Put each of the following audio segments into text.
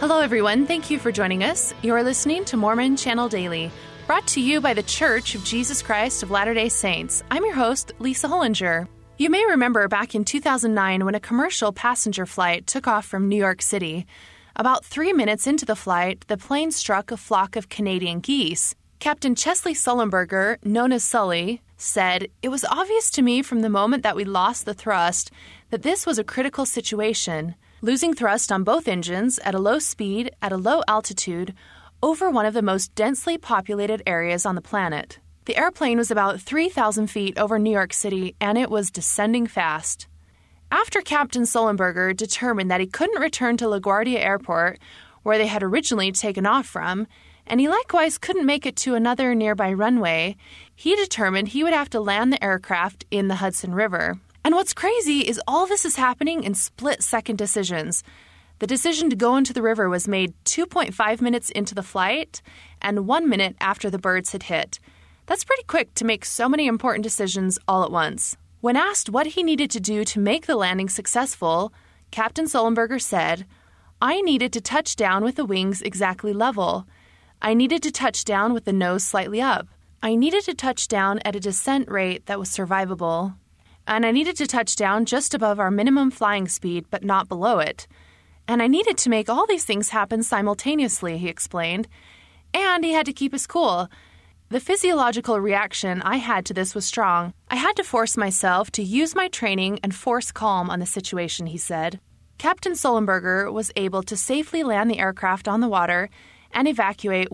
Hello, everyone. Thank you for joining us. You're listening to Mormon Channel Daily, brought to you by the Church of Jesus Christ of Latter-day Saints. I'm your host, Lisa Hollinger. You may remember back in 2009 when a commercial passenger flight took off from New York City. About 3 minutes into the flight, the plane struck a flock of Canadian geese. Captain Chesley Sullenberger, known as Sully, said, "It was obvious to me from the moment that we lost the thrust that this was a critical situation. Losing thrust on both engines at a low speed, at a low altitude, over one of the most densely populated areas on the planet." The airplane was about 3,000 feet over New York City, and it was descending fast. After Captain Sullenberger determined that he couldn't return to LaGuardia Airport, where they had originally taken off from, and he likewise couldn't make it to another nearby runway, he determined he would have to land the aircraft in the Hudson River. And what's crazy is all this is happening in split-second decisions. The decision to go into the river was made 2.5 minutes into the flight and 1 minute after the birds had hit. That's pretty quick to make so many important decisions all at once. When asked what he needed to do to make the landing successful, Captain Sullenberger said, "I needed to touch down with the wings exactly level. I needed to touch down with the nose slightly up. I needed to touch down at a descent rate that was survivable. And I needed to touch down just above our minimum flying speed, but not below it. And I needed to make all these things happen simultaneously," he explained. And he had to keep his cool. "The physiological reaction I had to this was strong. I had to force myself to use my training and force calm on the situation," he said. Captain Sullenberger was able to safely land the aircraft on the water and evacuate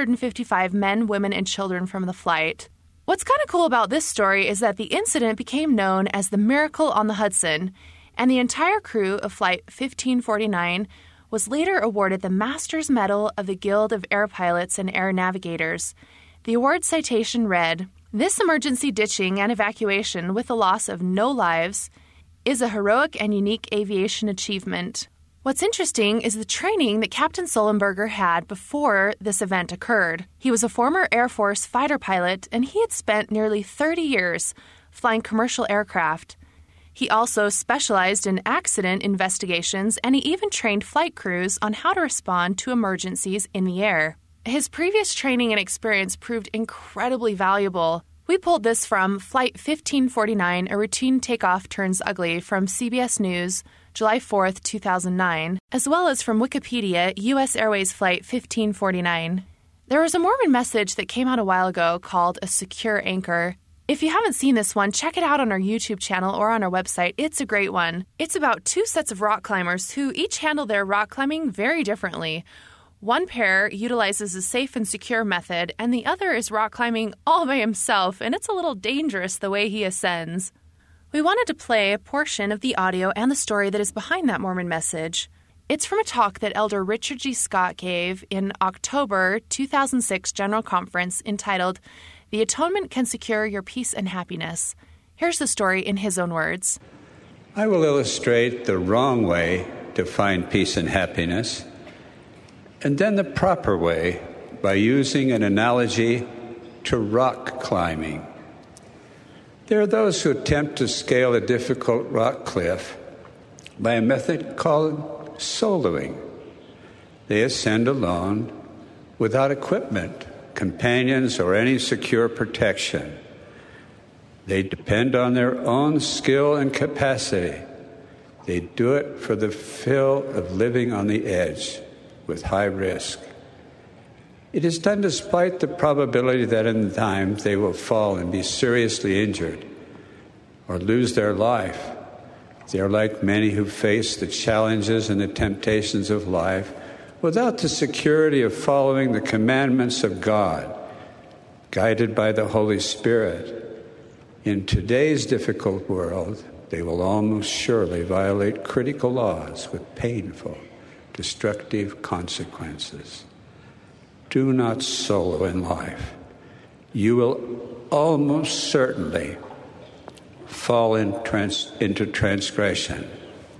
155 men, women, and children from the flight. What's kind of cool about this story is that the incident became known as the Miracle on the Hudson, and the entire crew of Flight 1549 was later awarded the Master's Medal of the Guild of Air Pilots and Air Navigators. The award citation read, "This emergency ditching and evacuation with the loss of no lives is a heroic and unique aviation achievement." What's interesting is the training that Captain Sullenberger had before this event occurred. He was a former Air Force fighter pilot, and he had spent nearly 30 years flying commercial aircraft. He also specialized in accident investigations, and he even trained flight crews on how to respond to emergencies in the air. His previous training and experience proved incredibly valuable. We pulled this from Flight 1549, A Routine Takeoff Turns Ugly, from CBS News, July 4th, 2009, as well as from Wikipedia, U.S. Airways Flight 1549. There was a Mormon message that came out a while ago called A Secure Anchor. If you haven't seen this one, check it out on our YouTube channel or on our website. It's a great one. It's about two sets of rock climbers who each handle their rock climbing very differently. One pair utilizes a safe and secure method, and the other is rock climbing all by himself, and it's a little dangerous the way he ascends. We wanted to play a portion of the audio and the story that is behind that Mormon message. It's from a talk that Elder Richard G. Scott gave in October 2006 General Conference entitled, "The Atonement Can Secure Your Peace and Happiness." Here's the story in his own words. I will illustrate the wrong way to find peace and happiness, and then the proper way by using an analogy to rock climbing. There are those who attempt to scale a difficult rock cliff by a method called soloing. They ascend alone without equipment, companions, or any secure protection. They depend on their own skill and capacity. They do it for the thrill of living on the edge with high risk. It is done despite the probability that in time they will fall and be seriously injured or lose their life. They are like many who face the challenges and the temptations of life without the security of following the commandments of God, guided by the Holy Spirit. In today's difficult world, they will almost surely violate critical laws with painful, destructive consequences. Do not solo in life. You will almost certainly fall into transgression.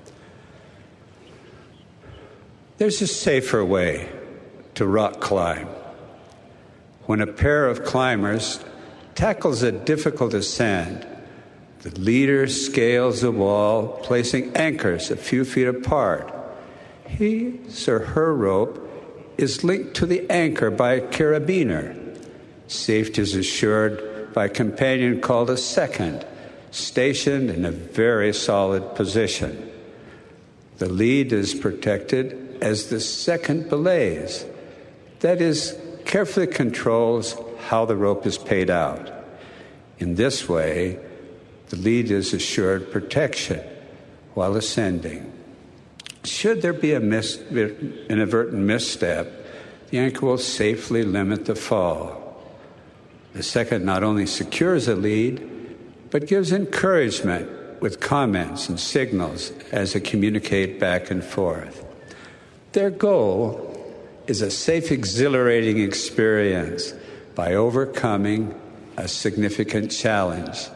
There's a safer way to rock climb. When a pair of climbers tackles a difficult ascent, the leader scales the wall, placing anchors a few feet apart. his or her rope is linked to the anchor by a carabiner. Safety is assured by a companion called a second, stationed in a very solid position. The lead is protected as the second belays, that is, carefully controls how the rope is paid out. In this way, the lead is assured protection while ascending. Should there be an inadvertent misstep, the anchor will safely limit the fall. The second not only secures the lead, but gives encouragement with comments and signals as they communicate back and forth. Their goal is a safe, exhilarating experience by overcoming a significant challenge.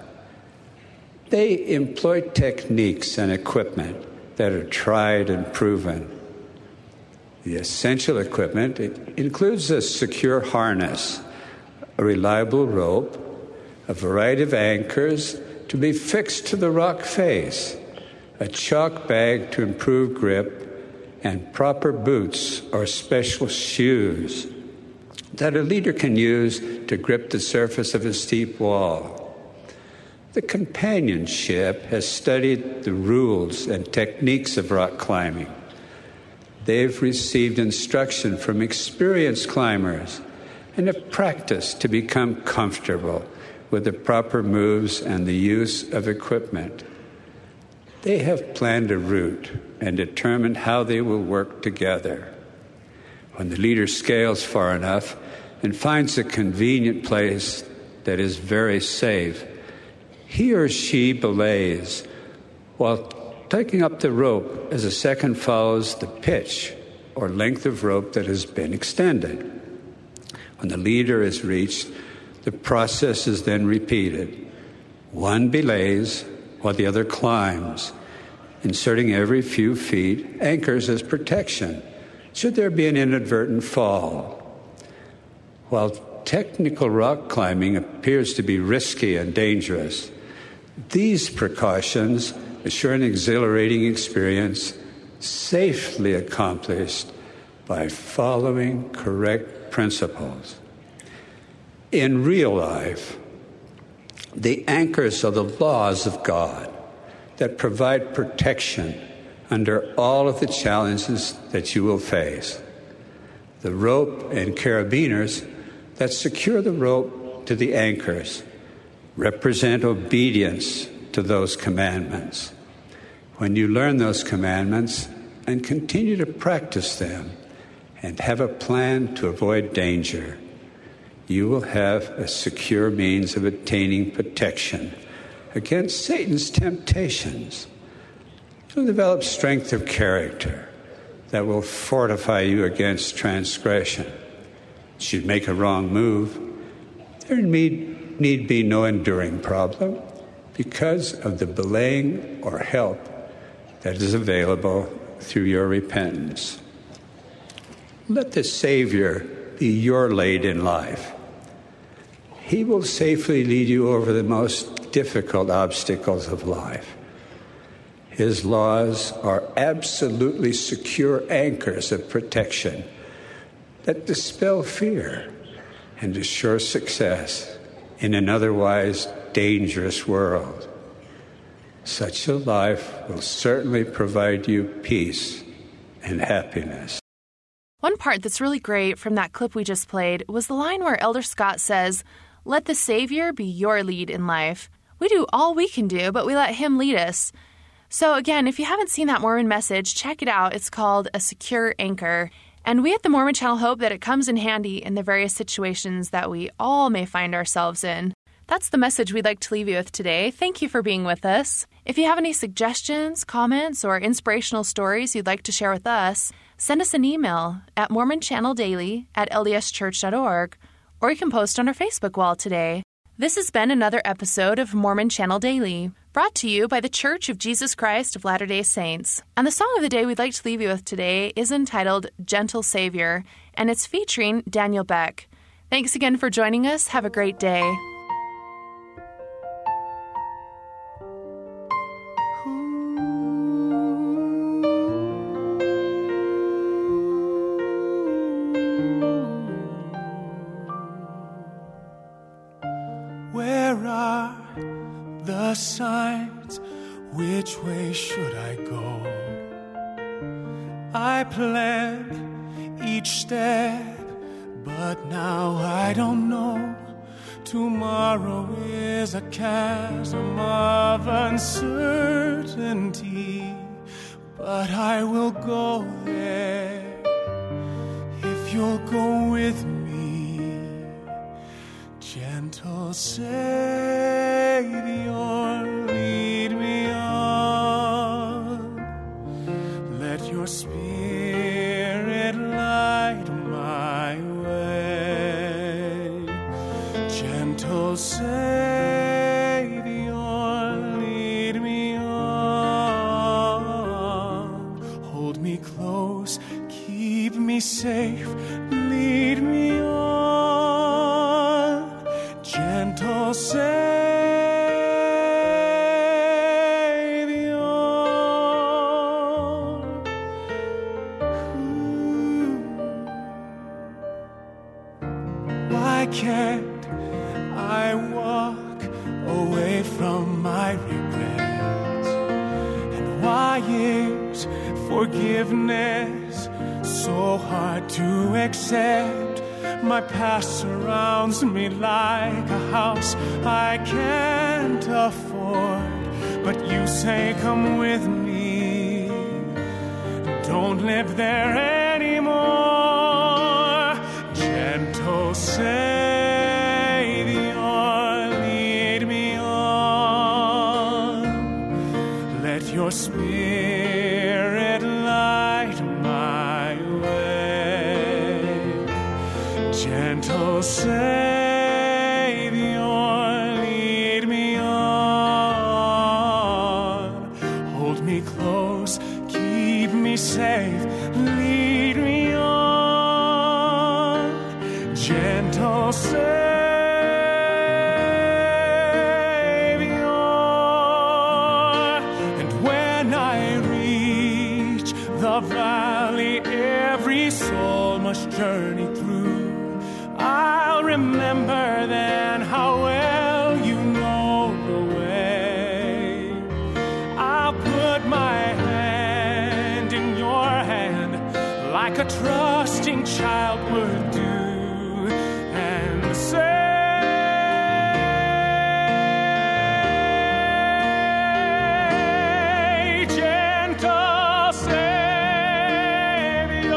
They employ techniques and equipment that are tried and proven. The essential equipment includes a secure harness, a reliable rope, a variety of anchors to be fixed to the rock face, a chalk bag to improve grip, and proper boots or special shoes that a leader can use to grip the surface of a steep wall. The companionship has studied the rules and techniques of rock climbing. They've received instruction from experienced climbers and have practiced to become comfortable with the proper moves and the use of equipment. They have planned a route and determined how they will work together. When the leader scales far enough and finds a convenient place that is very safe, he or she belays while taking up the rope as a second follows the pitch or length of rope that has been extended. When the leader is reached, the process is then repeated. One belays while the other climbs, inserting every few feet anchors as protection should there be an inadvertent fall. While technical rock climbing appears to be risky and dangerous, these precautions assure an exhilarating experience safely accomplished by following correct principles. In real life, the anchors are the laws of God that provide protection under all of the challenges that you will face. The rope and carabiners that secure the rope to the anchors represent obedience to those commandments. When you learn those commandments and continue to practice them and have a plan to avoid danger, you will have a secure means of attaining protection against Satan's temptations. You'll develop strength of character that will fortify you against transgression. Should you make a wrong move, there need be no enduring problem because of the belaying or help that is available through your repentance. Let the Savior be your lead in life. He will safely lead you over the most difficult obstacles of life. His laws are absolutely secure anchors of protection that dispel fear and assure success in an otherwise dangerous world. Such a life will certainly provide you peace and happiness. One part that's really great from that clip we just played was the line where Elder Scott says, "Let the Savior be your lead in life." We do all we can do, but we let Him lead us. So again, if you haven't seen that Mormon message, check it out. It's called A Secure Anchor. And we at the Mormon Channel hope that it comes in handy in the various situations that we all may find ourselves in. That's the message we'd like to leave you with today. Thank you for being with us. If you have any suggestions, comments, or inspirational stories you'd like to share with us, send us an email at mormonchanneldaily@ldschurch.org, or you can post on our Facebook wall today. This has been another episode of Mormon Channel Daily, brought to you by the Church of Jesus Christ of Latter-day Saints. And the song of the day we'd like to leave you with today is entitled Gentle Savior, and it's featuring Daniel Beck. Thanks again for joining us. Have a great day. guides, which way should I go? I planned each step, but now I don't know. Tomorrow is a chasm of uncertainty, but I will go there if you'll go with me. Gentle Savior, lead me on. Let your Spirit light my way. Gentle Savior, lead me on. Hold me close, keep me safe, lead me on. Gentle Savior. Why can't I walk away from my regrets? And why is forgiveness so hard to accept? My past surrounds me like a house I can't afford, but you say come with me, don't live there anymore. Gentle Savior, lead me on. Let your Spirit light my way. Gentle Savior, lead me on. Hold me close, keep me safe, lead me on. Gentle Savior. And when I reach the valley every soul must journey through, I'll remember then how well you know the way. I'll put my hand in your hand like a trusting child would do, and say, gentle Savior,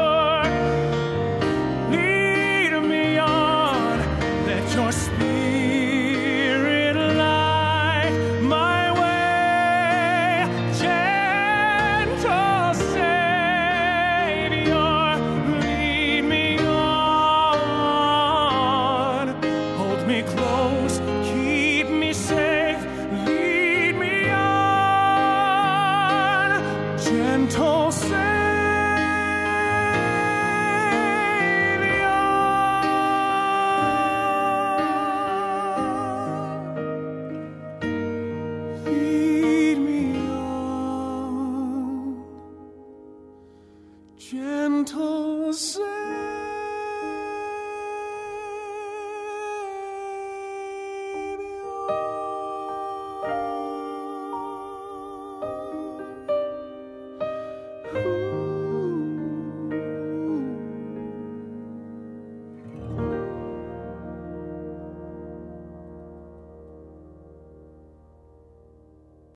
lead me on. Let your Spirit light my way. Gentle Savior, lead me on. Hold me close, keep me safe, lead me on. Gentle Savior.